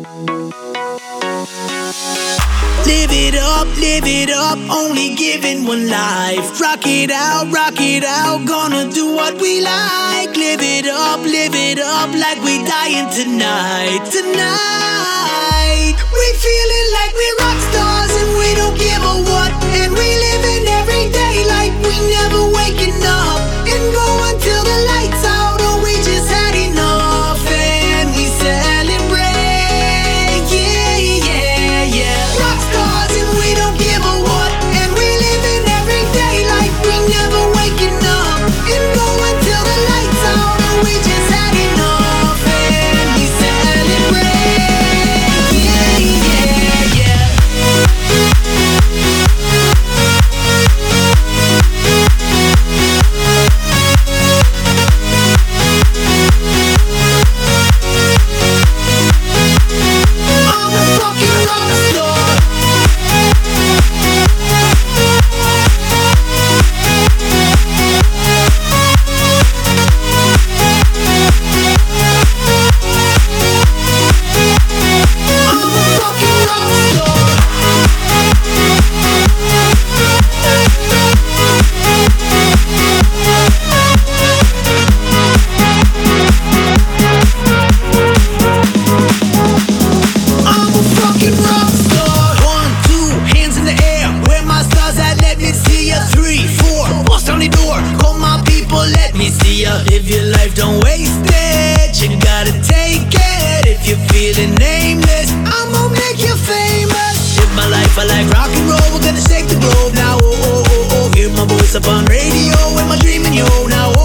Live it up, only given one life. Rock it out, gonna do what we like. Live it up, like we dying tonight. Tonight, we feeling like we rock stars and we don't give a what. And we living every day like we never waking up. And go until the lights out, or we just had enough. And we celebrate, yeah. Rock stars and we don't give a what. And we living every day like we never waking up. And go until the lights out, or we just had enough. And we celebrate, yeah. I'm a fucking rock star. I'm a fucking rock star. I'm a fucking rock star. 1, 2, hands in the air. Where my stars at? Let me see ya. 3, 4, bust on the door. Call my people, let me see ya. Live your life, don't waste it. You gotta take it. If you're feeling nameless, I'ma make you famous. Live my life, I like rock and roll. We're gonna shake the globe now. Oh, oh, oh, oh. Hear my voice up on radio. Am I dreaming, yo? Now,